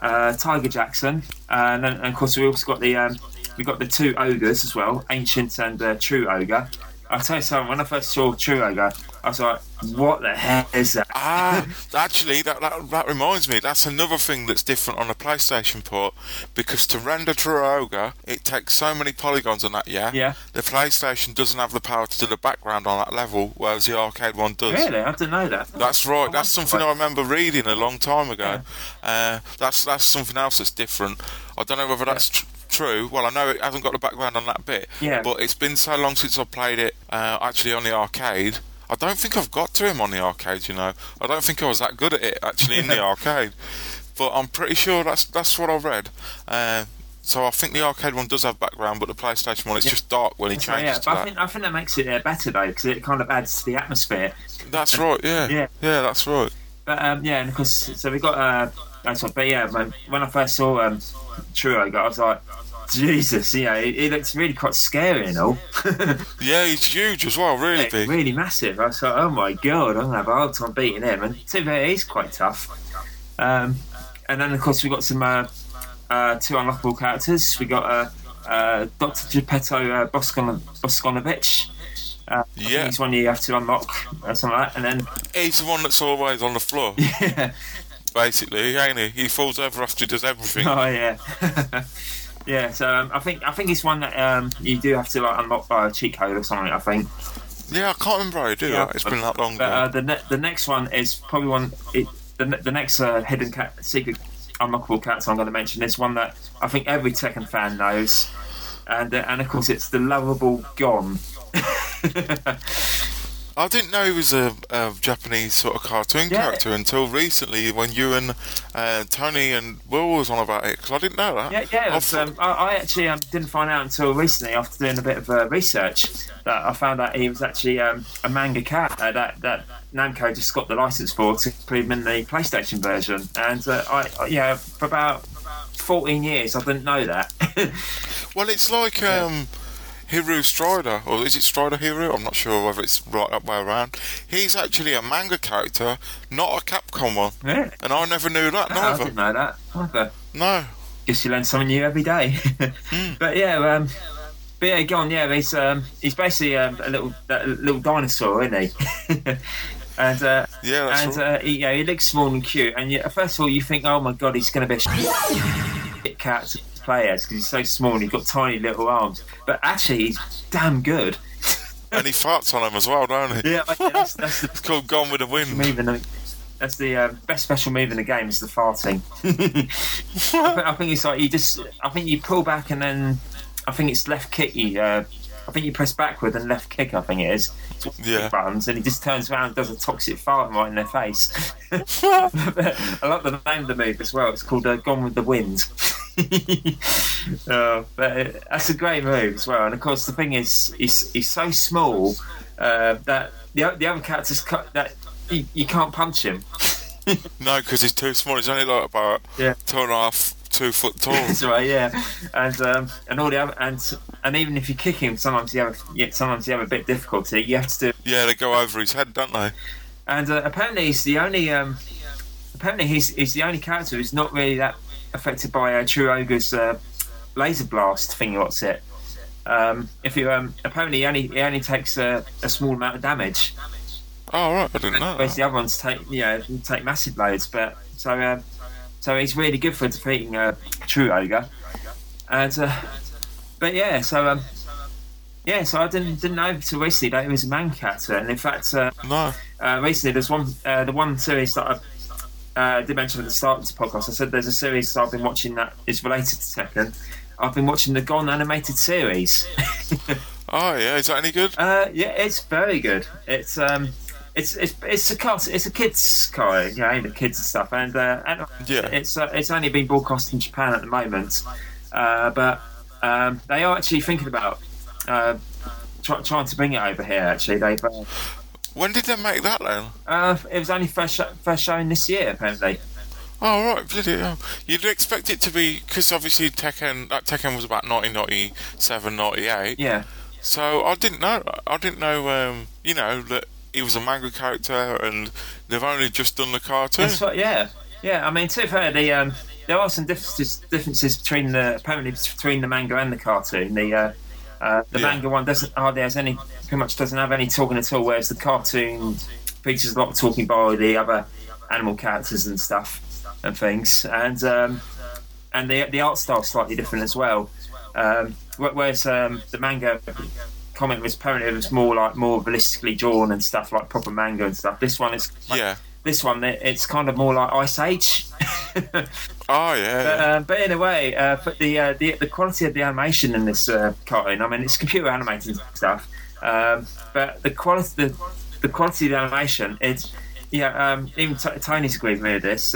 Tiger Jackson, and then of course we also got the two ogres as well, Ancient and True Ogre. I'll tell you something, when I first saw True Ogre, I was like, what the hell is that? Actually, that reminds me, that's another thing that's different on the PlayStation port, because to render True Ogre, it takes so many polygons on that, Yeah. The PlayStation doesn't have the power to do the background on that level, whereas the arcade one does. Really? I didn't know that. That's right, that's something I remember reading a long time ago. Yeah. That's something else that's different. I don't know whether that's true. Well, I know it hasn't got the background on that bit, but it's been so long since I played it actually on the arcade. I don't think I've got to him on the arcade, I don't think I was that good at it actually in the arcade, but I'm pretty sure that's what I read. So I think the arcade one does have background, but the PlayStation one, it's just dark when he changes to that. I think that makes it better though, because it kind of adds to the atmosphere. That's right, yeah, that's right. But and of course, so we got when I first saw True Ogre, I was like, Jesus, he looks really quite scary and all. Yeah, he's huge as well, really big. Really massive. I was like, oh my god, I'm going to have a hard time beating him. And to be fair, he's quite tough. And then, of course, we got some two unlockable characters. We got Dr. Geppetto Boskonovich. He's one you have to unlock, something like that. And then he's the one that's always on the floor. Yeah. Basically, ain't he? He falls over after he does everything. Oh, yeah. Yeah, so I think it's one that you do have to unlock by a cheat code or something. I think. Yeah, I can't remember how you do that. It's been that long ago. The next one is probably one. The next hidden secret unlockable character I'm going to mention is one that I think every Tekken fan knows, and of course it's the lovable Gon. I didn't know he was a Japanese sort of cartoon character until recently, when you and Tony and Will was on about it, because I didn't know that. I actually didn't find out until recently, after doing a bit of research, that I found out he was actually a manga character that Namco just got the license for to put him in the PlayStation version, and for about 14 years I didn't know that. Well, it's like Hiro Strider, or is it Strider Hiro? I'm not sure whether it's right that way around. He's actually a manga character, not a Capcom one. Really? And I never knew that, I didn't know that either. No. Guess you learn something new every day. But yeah, Gon, he's basically a little dinosaur, isn't he? And right. He looks small and cute. And first of all, you think, oh my god, he's going to be a shit character players, because he's so small and he's got tiny little arms, but actually he's damn good. And he farts on him as well, don't he? Yeah, that's it's called Gone with the Wind. That's the best special move in the game, is the farting. I think it's like I think you pull back and then I think it's left kick. I think you press backward and left kick. I think it is. Buttons, and he just turns around and does a toxic fart right in their face. I like the name of the move as well. It's called Gone with the Wind. But that's a great move as well. And of course, the thing is, he's so small that the other characters that you can't punch him. No, because he's too small. He's only like about 2.5, 2 foot tall. That's right, yeah. And all the other and even if you kick him, sometimes you have a bit of difficulty. You have to do. Yeah, they go over his head, don't they? And apparently he's the only. Apparently he's the only character who's not really that affected by True Ogre's laser blast thing. What's it? If you apparently he only takes a small amount of damage. Oh right, I didn't know. Whereas the other ones take massive loads, but so he's really good for defeating True Ogre. And so I didn't know until recently that it was a manga character, and in fact, recently there's the one series that I did mention at the start of the podcast. I said there's a series I've been watching that is related to Tekken. I've been watching the Gon animated series. Oh yeah, is that any good? Yeah, it's very good. It's a kids car, the kids and stuff, and it's only been broadcast in Japan at the moment, but they are actually thinking about trying to bring it over here. Actually, when did they make that then? It was only first showing this year, apparently. Oh right, bloody hell. You'd expect it to be, because obviously Tekken was about 1997, 98. Yeah. So I didn't know that he was a manga character, and they've only just done the cartoon. That's right, yeah. I mean, to be fair, the there are some differences between the manga and the cartoon. The manga one pretty much doesn't have any talking at all, whereas the cartoon features a lot of talking by the other animal characters and stuff and things, and the art style's slightly different as well. Whereas the manga comic was apparently it was more realistically drawn and stuff, like proper manga and stuff. This one is This one, it's kind of more like Ice Age. Oh yeah. But in a way, but the quality of the animation in this cartoon, I mean, it's computer animated stuff, but the quality of the animation, even Tony's agreed with me with this.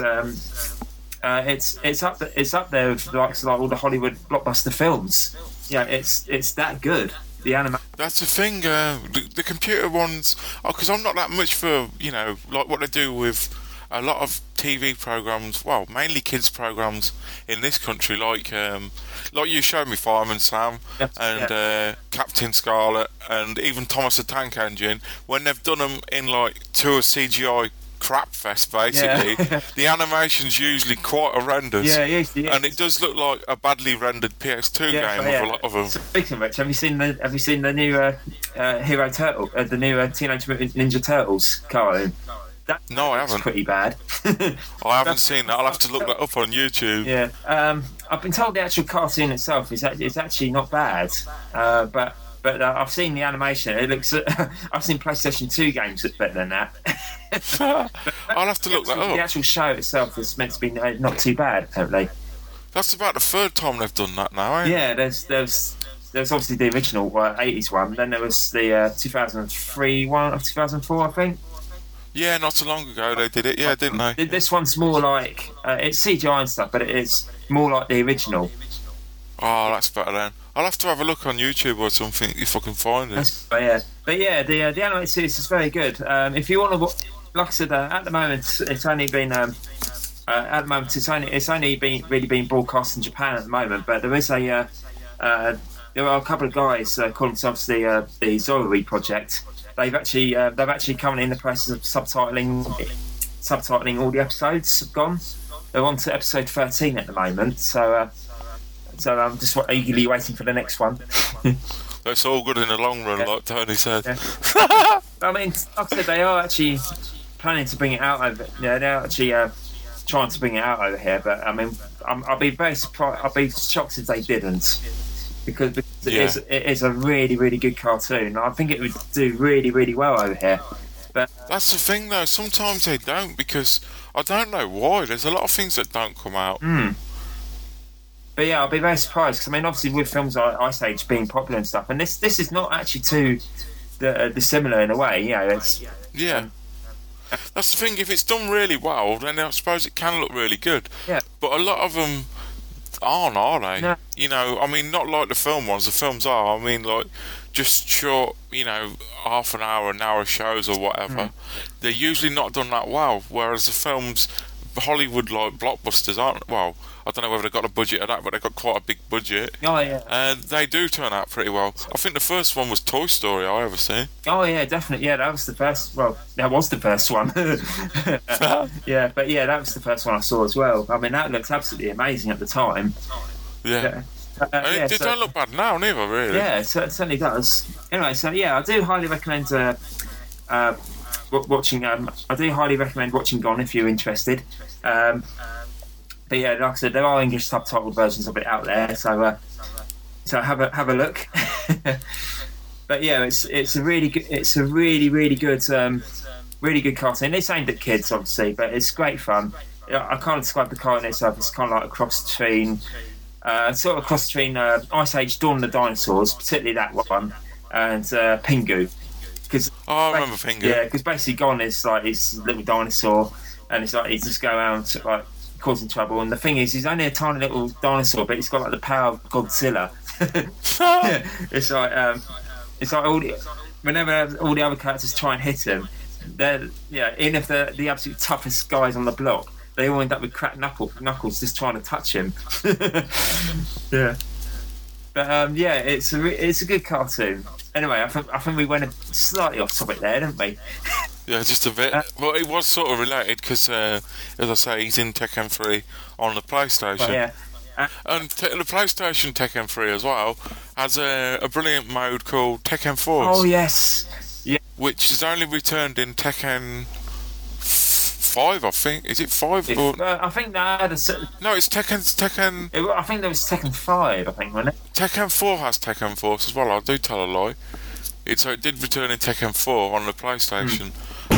It's up there with like all the Hollywood blockbuster films. Yeah, it's that good. The anime. That's the thing. The computer ones, because I'm not that much for like what they do with a lot of TV programs. Well, mainly kids programs in this country, like you showed me, Fireman Sam and Captain Scarlet, and even Thomas the Tank Engine. When they've done them in like to a CGI crap fest, basically, the animation's usually quite horrendous. And it does look like a badly rendered PS2 game with a lot of them. Speaking of which, have you seen the new Hero Turtle, the new Teenage Mutant Ninja Turtles cartoon? No, I haven't. Pretty bad. I haven't seen that. I'll have to look that up on YouTube. Yeah, I've been told the actual cartoon itself is actually not bad, but I've seen the animation. It looks. I've seen PlayStation 2 games that's better than that. I'll have to look that up. The actual show itself is meant to be not too bad, apparently. That's about the third time they've done that now, ain't it? Yeah, there's obviously the original 80s one. Then there was the 2003 one of 2004, I think. Yeah, not so long ago they did it. Yeah, didn't they? This one's more like it's CGI and stuff, but it is more like the original. Oh, that's better then. I'll have to have a look on YouTube or something if I can find it. But yeah, the animated series is very good. If you want to, like I said, at the moment it's only been it's only been broadcast in Japan at the moment. But there is there are a couple of guys calling themselves the Zorui Project. They've actually come in the process of subtitling all the episodes. Gone. They're on to episode 13 at the moment. So I'm just eagerly waiting for the next one. That's all good in the long run, like Tony said. Yeah. I mean, like I said, they are actually planning to bring it out over. Yeah, they're actually trying to bring it out over here. But I mean, I'll be very surprised. I'll be shocked if they didn't, because it is a really, really good cartoon. I think it would do really, really well over here. But that's the thing, though. Sometimes they don't, because I don't know why. There's a lot of things that don't come out. But yeah, I'll be very surprised, because I mean, obviously with films like Ice Age being popular and stuff, and this is not actually too dissimilar in a way. That's the thing. If it's done really well, then I suppose it can look really good. Yeah. But a lot of them aren't, are they? No. I mean, not like the film ones. The films are. I mean, like just short, half an hour shows or whatever. They're usually not done that well. Whereas the films, Hollywood like blockbusters aren't. Well, I don't know whether they've got a budget of that, but they've got quite a big budget. Oh, yeah. And they do turn out pretty well. I think the first one was Toy Story I ever seen. Oh, yeah, definitely. Yeah, that was the first... Well, that was the first one. Yeah, but yeah, that was the first one I saw as well. I mean, that looked absolutely amazing at the time. Yeah. It don't look bad now, neither, really. Yeah, it certainly does. Anyway, so yeah, I do highly recommend watching... I do highly recommend watching Gone if you're interested. But yeah, like I said, there are English subtitled versions of it out there, so have a look. But yeah, it's a really good, really good cartoon. It's aimed at kids, obviously, but it's great fun. I can't describe the cartoon itself. It's kind of like a cross between, Ice Age: Dawn of the Dinosaurs, particularly that one, and Pingu. I remember Pingu. Yeah, because basically Gone is like his little dinosaur, and it's like he just go around like causing trouble. And the thing is, he's only a tiny little dinosaur, but he's got like the power of Godzilla. It's like whenever all the other characters try and hit him, even if they're the absolute toughest guys on the block, they all end up with cracked knuckles just trying to touch him. Yeah. But it's a good cartoon. Anyway, I think we went slightly off topic there, didn't we? Yeah, just a bit. Well, it was sort of related because, as I say, he's in Tekken 3 on the PlayStation. But yeah. And the PlayStation Tekken 3 as well has a brilliant mode called Tekken Force. Oh, yes. Yeah. Which is only returned in Tekken 5, I think. Is it 5? I think they had No, it's Tekken. I think there was Tekken 5, I think, wasn't it? Tekken 4 has Tekken Force as well. I do tell a lie. It did return in Tekken 4 on the PlayStation.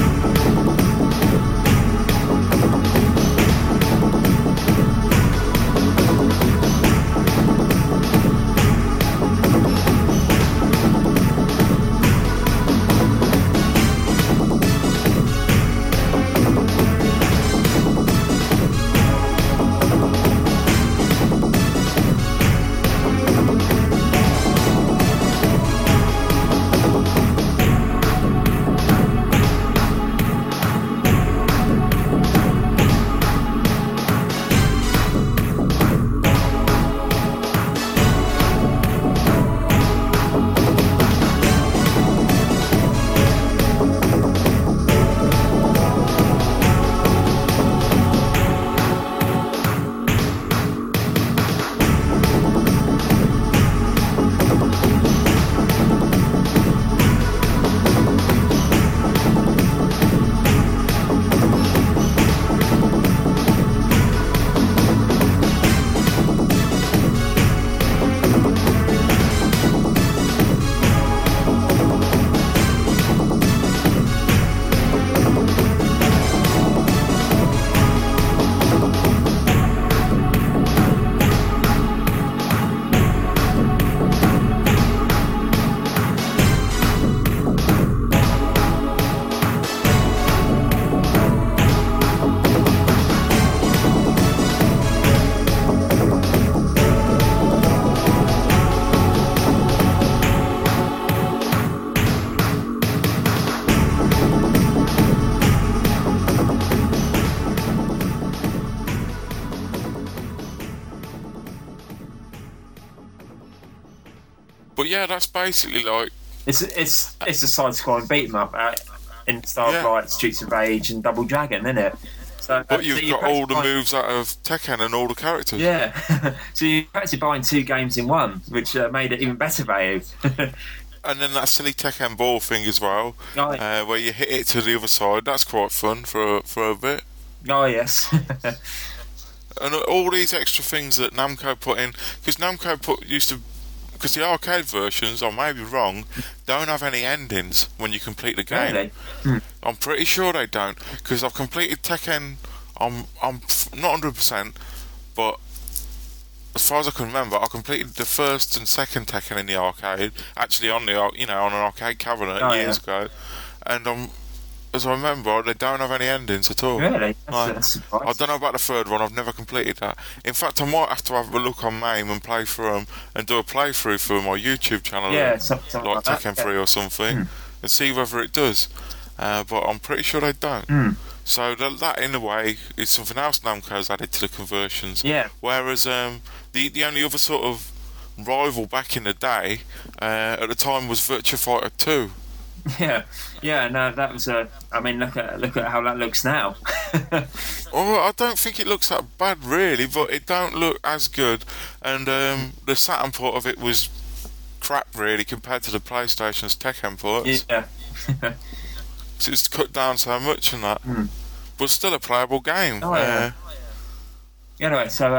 But yeah, that's basically like it's a side-scrolling beat 'em up in style of like Streets of Rage and Double Dragon, isn't it? So, but you've got all the moves out of Tekken and all the characters. Yeah, so you're actually buying 2 games in one, which made it even better value. And then that silly Tekken ball thing as well, where you hit it to the other side. That's quite fun for a bit. Oh yes. And all these extra things that Namco put in, because Namco used to. Because the arcade versions, I may be wrong, don't have any endings when you complete the game. Really? I'm pretty sure they don't, because I've completed Tekken. I'm not 100%, but as far as I can remember, I completed the first and second Tekken in the arcade, actually on on an arcade cabinet years ago, and as I remember, they don't have any endings at all. Really? That's I don't know about the third one. I've never completed that. In fact, I might have to have a look on MAME and play through them and do a playthrough for my YouTube channel, something like Tekken 3 or something, and see whether it does. But I'm pretty sure they don't. So that, in a way, is something else Namco's added to the conversions. Yeah. Whereas the only other sort of rival back in the day at the time was Virtua Fighter 2. Yeah, no, that was I mean, look at how that looks now. Well, I don't think it looks that bad, really, but it don't look as good. And the Saturn port of it was crap, really, compared to the PlayStation's Tekken ports. Yeah. So it's cut down so much and that, but still a playable game. Oh, yeah. Anyway, so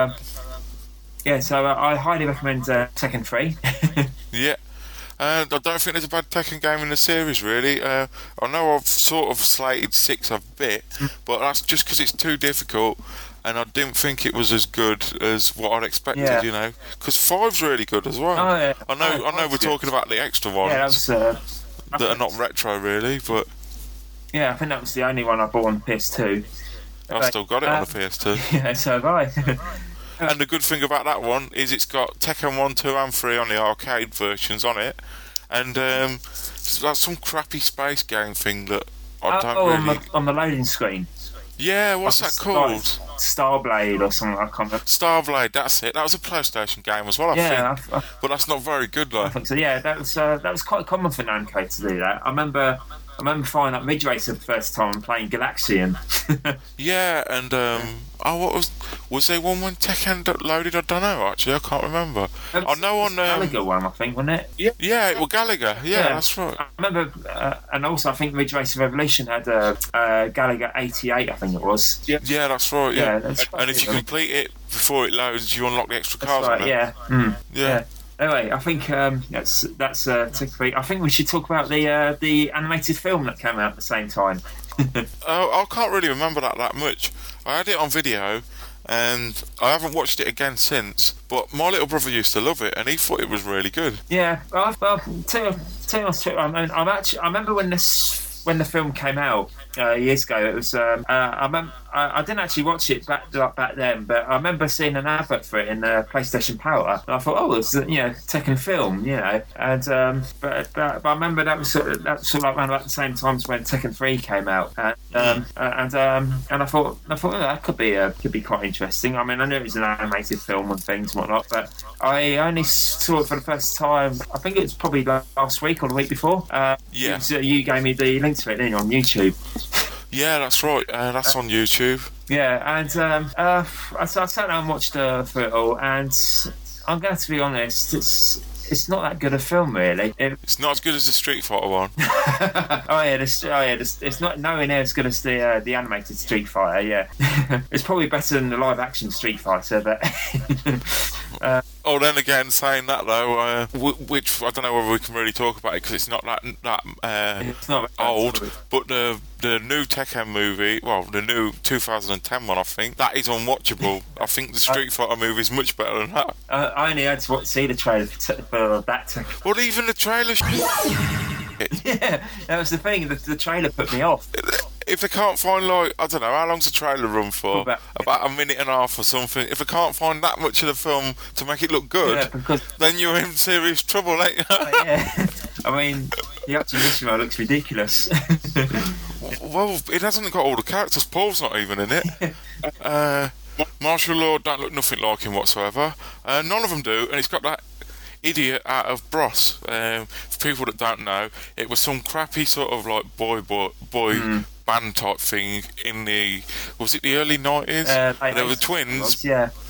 I highly recommend Tekken 3. Yeah. I don't think there's a bad Tekken game in the series, really. I know I've sort of slated 6 a bit, but that's just because it's too difficult, and I didn't think it was as good as what I'd expected, you know. Because 5's really good as well. Oh, yeah. I know we're talking about the extra ones that are not retro, really, but... Yeah, I think that was the only one I bought on PS2. I've still got it on the PS2. Yeah, so have I. And the good thing about that one is it's got Tekken 1, 2 and 3 on the arcade versions on it. And it's like some crappy space game thing that I don't really... on the loading screen. Yeah, what's that called? Starblade or something, I can't remember. Starblade, that's it. That was a PlayStation game as well, I think. But that's not very good, though. I think so, yeah. That was quite common for Namco to do that. I remember remember finding up Ridge Racer the first time and playing Galaxian. Yeah, and what was there one when Tekken loaded? I don't know. Actually, I can't remember. I know on Gallagher one, I think, wasn't it? Yeah, it was Gallagher. Yeah, that's right. I remember, and also I think Ridge Racer Revolution had Gallagher 88, I think it was. Yeah, that's right. Yeah, that's and if you complete it before it loads, you unlock the extra cars. That's right. Yeah. Anyway, I think that's typically. I think we should talk about the animated film that came out at the same time. I can't really remember that much. I had it on video, and I haven't watched it again since. But my little brother used to love it, and he thought it was really good. Yeah, well, tell you what's true. I remember when the film came out years ago. It was I didn't actually watch it back then, but I remember seeing an advert for it in PlayStation Power, and I thought, oh, it's Tekken film, and but I remember that was sort of like around about the same times when Tekken 3 came out, and I thought oh, that could be quite interesting. I mean, I knew it was an animated film and things and whatnot, but I only saw it for the first time. I think it was probably last week or the week before. You gave me the link to it, didn't you, on YouTube? Yeah, that's right. That's on YouTube. Yeah, and I sat down and watched for it all, and I'm going to be honest, it's not that good a film, really. It's not as good as the Street Fighter one. It's not nowhere near as good as the animated Street Fighter. Yeah, it's probably better than the live action Street Fighter, but. Then again, saying that though, which I don't know whether we can really talk about it because it's not that it's not old. But the new Tekken movie, well, the new 2010 one, I think that is unwatchable. I think the Street Fighter movie is much better than that. I only had to see the trailer for that Tekken. Well, even the trailer. Yeah, that was the thing. The trailer put me off. If they can't find, like, I don't know, how long's the trailer run for? About a minute and a half or something. If they can't find that much of the film to make it look good, then you're in serious trouble, ain't you? Yeah. I mean, Heihachi Mishima looks ridiculous. Well, it hasn't got all the characters. Paul's not even in it. Martial Law don't look nothing like him whatsoever. None of them do, and it's got that idiot out of Bros. For people that don't know, it was some crappy sort of like boy band type thing in the early 90s? There were twins,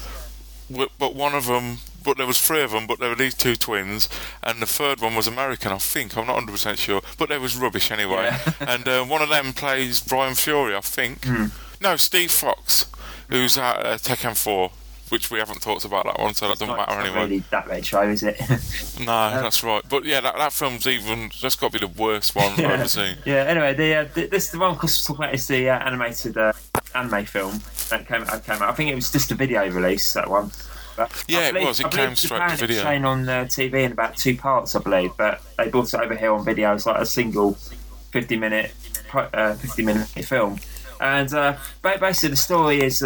but one of them. But there was three of them, but there were these two twins, and the third one was American, I think. I'm not 100% sure, but they was rubbish anyway. Yeah. And one of them plays Brian Fury, I think. No, Steve Fox, who's at Tekken 4, which we haven't talked about that one, so that doesn't matter anyway. It's not really that retro, is it? No, that's right. But yeah, that film's that's got to be the worst one I've ever seen. Yeah. Anyway, the one we're talking about is the animated anime film that came out. I think it was just a video release, that one. Yeah, it was. It came straight to video. It was shown on TV in about 2 parts, I believe, but they brought it over here on video. It's like a single 50-minute film. And basically, the story is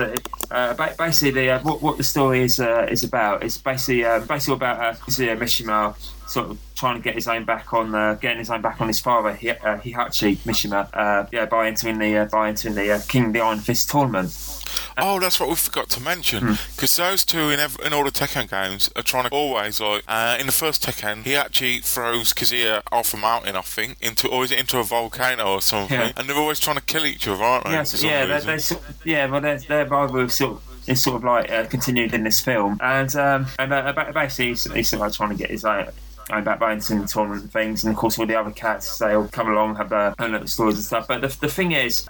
what the story is about. It's basically about Kazuya Mishima sort of trying to get his own back on, getting his father Heihachi Mishima, by entering the King of the Iron Fist tournament. Oh, that's what we forgot to mention, because those two in all the Tekken games are trying to always, like, in the first Tekken, he actually throws Kazuya off a mountain, I think, into a volcano or something, and they're always trying to kill each other, aren't they? Their rivalry is sort of like continued in this film, and basically he's sort of trying to get his own back by into the tournament and things, and of course all the other cats, they all come along, have their own little stories and stuff. But the thing is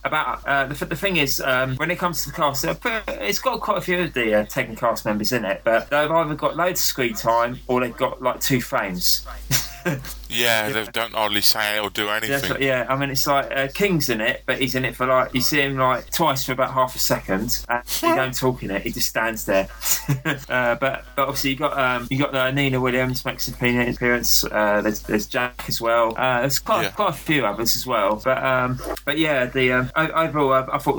when it comes to the cast, it's got quite a few of the Tekken cast members in it, but they've either got loads of screen time or they've got like 2 frames. They don't hardly say or do anything. I mean, it's like King's in it, but he's in it for like, you see him like twice for about half a second, and he don't talk in it, he just stands there. But obviously you got Nina Williams makes an appearance. There's Jack as well. There's quite a few others as well. But yeah, overall I thought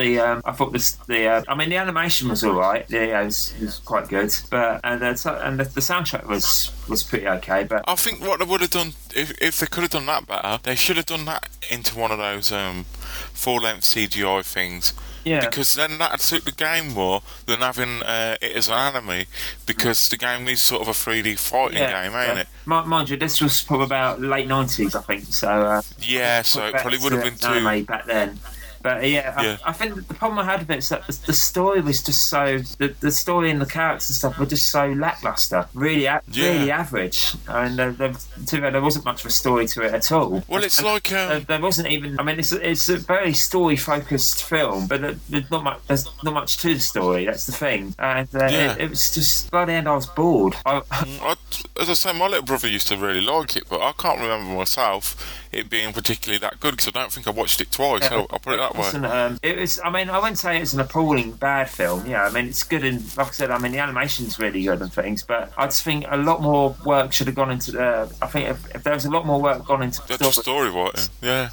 the animation was all right. Yeah, it was quite good. But the soundtrack was pretty okay. But I think what they would have done done if they could have done that better, they should have done that into one of those full-length CGI things. Yeah. Because then that'd suit the game more than having it as an anime. Because the game is sort of a 3D fighting game, ain't it? Mind you, this was probably about late 90s, I think. So so it probably would have been too anime back then. But I think that the problem I had with it is that the story was just so the story and the characters and stuff were just so lackluster, really average. I mean, there wasn't much of a story to it at all. Well, it's like there wasn't even. I mean, it's a very story focused film, but there's not much to the story. That's the thing, and it was just by the end I was bored. As I say, my little brother used to really like it, but I can't remember myself it being particularly that good because I don't think I watched it twice. I'll put it that way. It was. I mean, I wouldn't say it's an appalling bad film. Yeah, I mean, it's good and like I said, I mean, the animation's really good and things. But I just think a lot more work should have gone into the. I think if there was a lot more work gone into the story writing,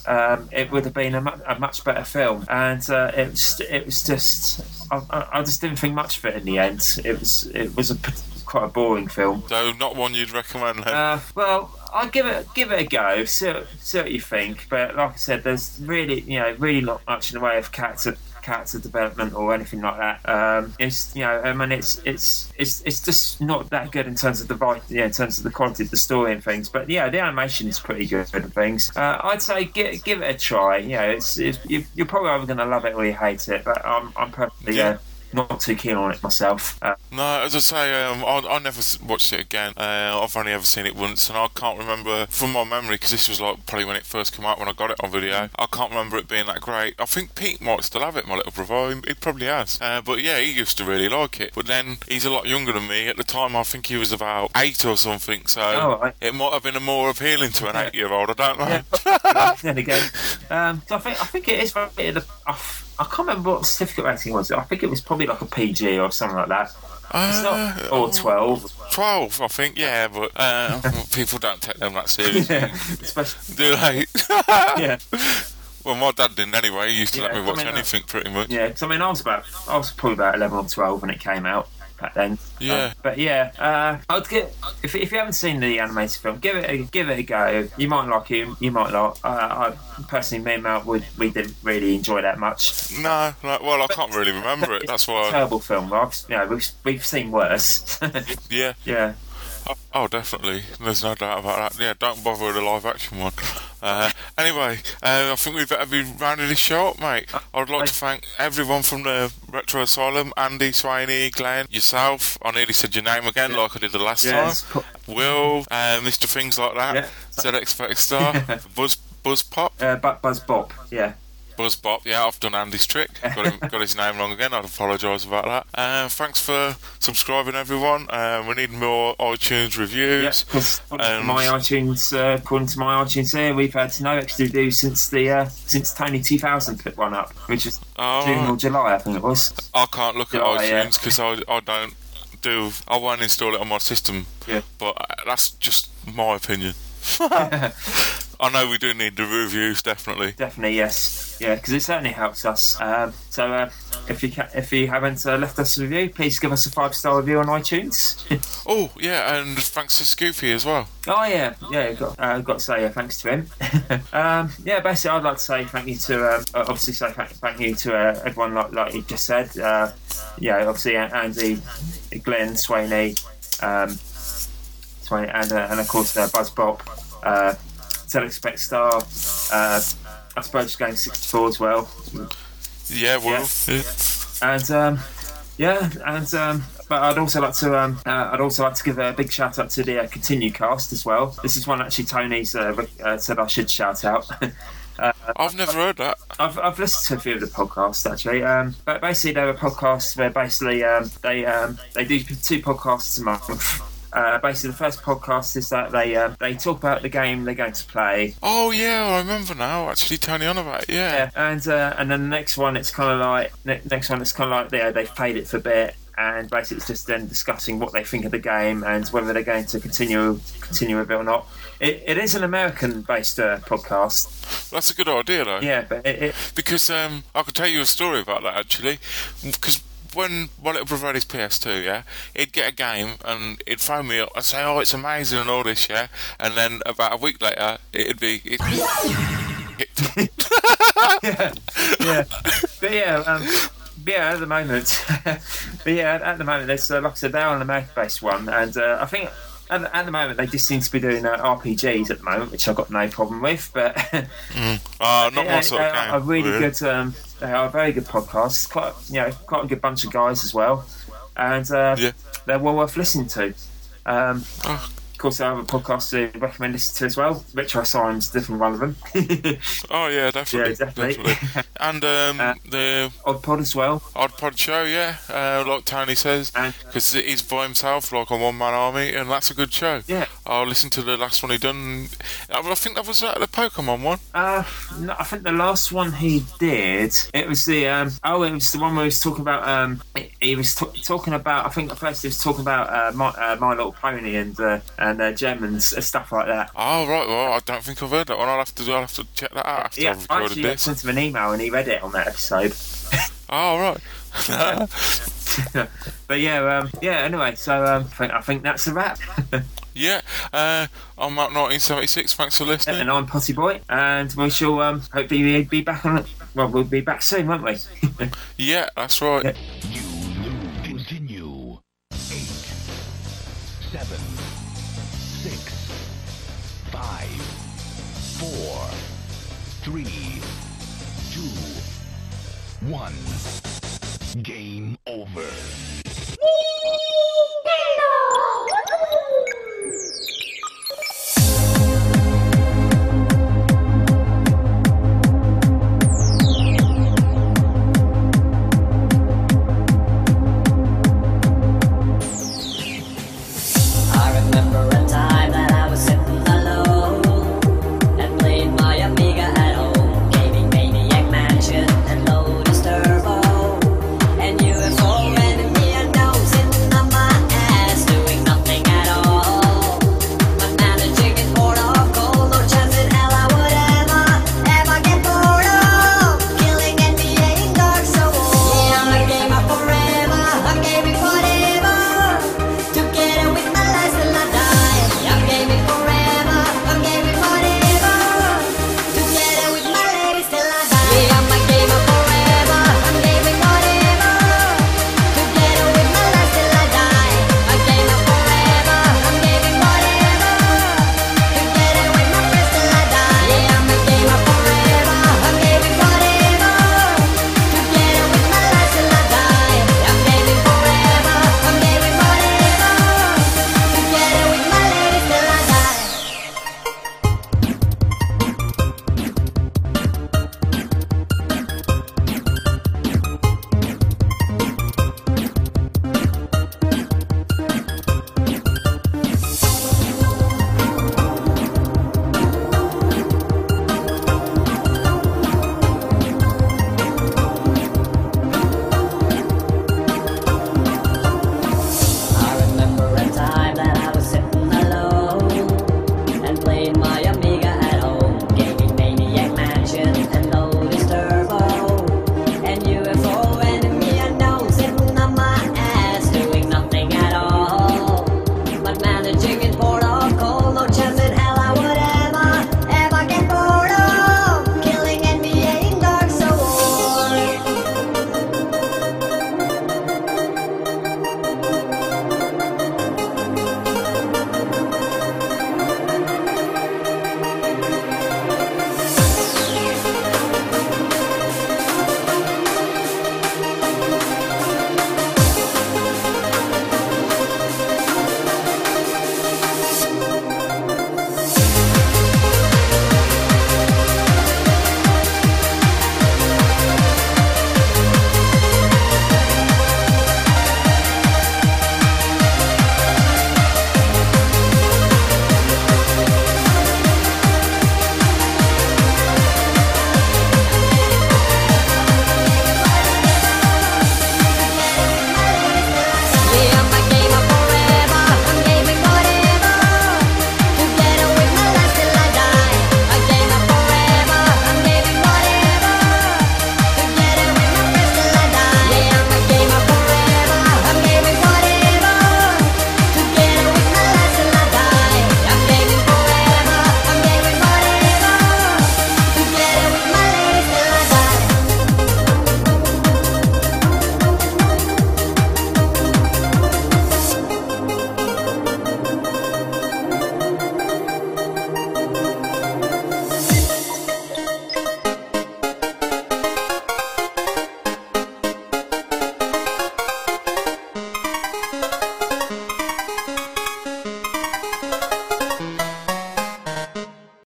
it would have been a much better film. And it was just. I just didn't think much of it in the end. It was quite a boring film. So not one you'd recommend then? Well, I'll give it a go. See what you think. But like I said, there's really not much in the way of character development or anything like that. It's I mean it's just not that good in terms of in terms of the quality of the story and things. But the animation is pretty good and things. I'd say give it a try. You're probably either going to love it or you hate it. But I'm perfectly not too keen on it myself. No, as I say, I never watched it again. I've only ever seen it once, and I can't remember from my memory because this was like probably when it first came out when I got it on video. I can't remember it being that great. I think Pete might still have it, my little brother. He probably has. But yeah, he used to really like it. But then he's a lot younger than me. At the time, I think he was about 8 or something. So it might have been more appealing to an 8-year-old. I don't know. Yeah, then again, so I think it is rated. I can't remember what the certificate rating was. I think it was probably like a PG or something like that. It's not, or 12. 12, I think, but people don't take them that seriously. Especially. Do they? Yeah. Well, my dad didn't anyway. He used to let me watch anything pretty much. Yeah, because I mean, I was probably about 11 or 12 when it came out back then. Yeah. I'd get if you haven't seen the animated film, give it a go. You might like it, you might not. I personally, me and Mel, we didn't really enjoy that much. No, well, I can't really remember it. That's why. It's a terrible film. We've seen worse. Yeah. Yeah. Oh, definitely. There's no doubt about that. Yeah, don't bother with the live action one. Anyway, I think we better be rounding this show up, mate. I'd like to thank everyone from the Retro Asylum, Andy, Swaney, Glenn, yourself. I nearly said your name again like I did the last time. Will, Mr. Things Like That, ZX Spectre, Buzz Pop. Buzz Bop, yeah. Buzz Bop, I've done Andy's trick. Got his name wrong again. I'd apologise about that. Thanks for subscribing, everyone. We need more iTunes reviews. According to my iTunes here, we've had no extra reviews since Tony 2000 put one up, which is June or July, I think it was. I can't look at iTunes because I won't install it on my system. Yeah. But that's just my opinion. I know we do need the reviews, definitely. Definitely, yes. Yeah, because it certainly helps us. So if you haven't left us a review, please give us a 5-star review on iTunes. And thanks to Scoopy as well. Oh, yeah, got to say thanks to him. Basically, I'd like to say thank you to, obviously say thank you to everyone like you just said. Obviously Andy, Glenn, Swaney, and of course Buzz Bop, ZX Spectre, I suppose Game 64 as well. But I'd also like to give a big shout out to the Continue cast as well. This is one actually Tony's said I should shout out. I've never heard that. I've listened to a few of the podcasts actually, but basically they're a podcast where basically they do 2 podcasts a month. Basically, the first podcast is that they talk about the game they're going to play. Oh yeah, I remember now. Actually, Tony on about it. Yeah. And then the next one, it's kind of like they've played it for a bit, and basically it's just them discussing what they think of the game and whether they're going to continue with it or not. It is an American-based podcast. That's a good idea, though. Yeah, but because I could tell you a story about that actually, because when my little brother had his PS2, yeah, he'd get a game and he'd phone me up and say, "Oh, it's amazing and all this, yeah," and then about a week later, yeah, yeah, but yeah, at the moment, there's like I said, they're on the American-based one, and I think at the moment they just seem to be doing RPGs at the moment, which I've got no problem with. But not my sort of game. A really good. They are a very good podcast. Quite a good bunch of guys as well, and they're well worth listening to. Of course, I have a podcast to recommend listening to as well. Retro Science, definitely one of them. Oh yeah, definitely. Yeah, definitely. And the Odd Pod as well. Odd Pod show, yeah, like Tony says, because he's by himself, like a one-man army, and that's a good show. Yeah. I'll listen to the last one he done. I think that was the Pokemon one. No, I think the last one he did, it was the it was the one where he was talking about he was talking about, I think at first he was talking about My Little Pony and Gem and stuff like that. Oh right, well I don't think I've heard that one. I'll have to check that out after I've recorded this. I sent him an email and he read it on that episode. Oh right. But anyway, so I think that's a wrap. Yeah, I'm Mark 1976. Thanks for listening. And I'm Potty Boy, and we shall hopefully be back on it. Well, we'll be back soon, won't we? Yeah, that's right. Yeah. You continue. 8, 7, 6, 5, 4, 3, 2, 1. Game over.